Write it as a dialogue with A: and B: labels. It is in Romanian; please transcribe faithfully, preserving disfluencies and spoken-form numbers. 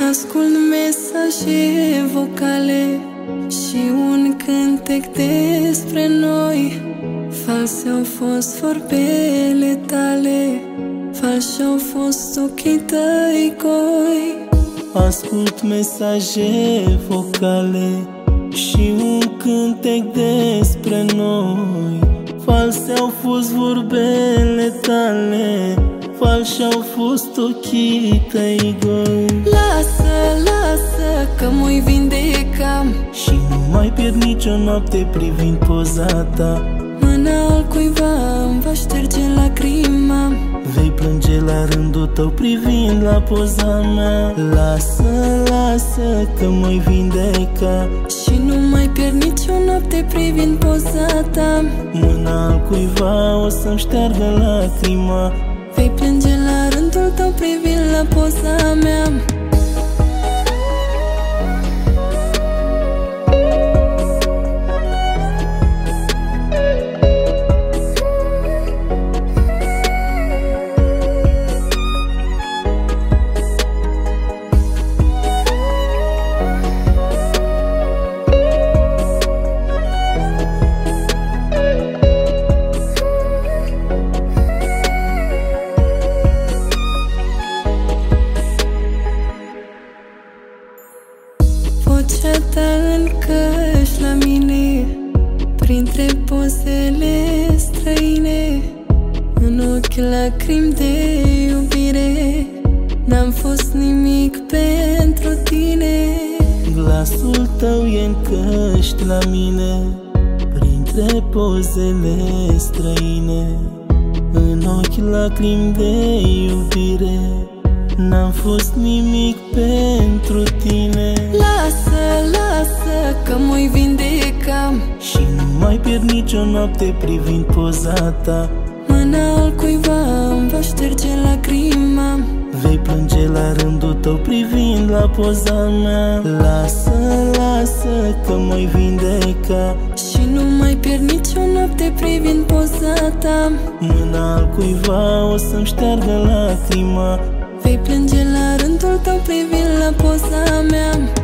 A: Ascult mesaje vocale și un cântec despre noi. False au fost vorbele tale, falși au fost ochii tăi goi.
B: Ascult mesaje vocale și un cântec despre noi. False au fost vorbele tale, falși au fost ochii tăi goi.
A: Lasă, lasă că mă-i vindeca
B: și nu mai pierd nicio noapte privind poza ta.
A: Mâna al cuiva îmi va șterge lacrima,
B: vei plânge la rândul tău privind la poza mea. Lasă, lasă că mă-i vindeca
A: și nu mai pierd nicio noapte privind poza ta.
B: Mâna al cuiva o să-mi șteargă lacrima,
A: vei plânge la rândul tău privind la poza mea. Vocea ta în căști la mine, printre pozele străine. În ochi lacrimi de iubire, n-am fost nimic pentru tine.
B: Glasul tău e în căști la mine, printre pozele străine. În ochi lacrimi de iubire, n-am fost nimic pentru tine.
A: Lasă, lasă că mă-i vindeca
B: și nu mai pierd nicio noapte privind poza ta.
A: Mâna al cuiva îmi va șterge lacrima,
B: vei plânge la rândul tău privind la poza mea. Lasă, lasă că mă-i vindeca
A: și nu mai pierd nicio noapte privind poza ta.
B: Mâna al cuiva o să-mi șteargă lacrima,
A: vei plânge la rândul tău privind la poza mea.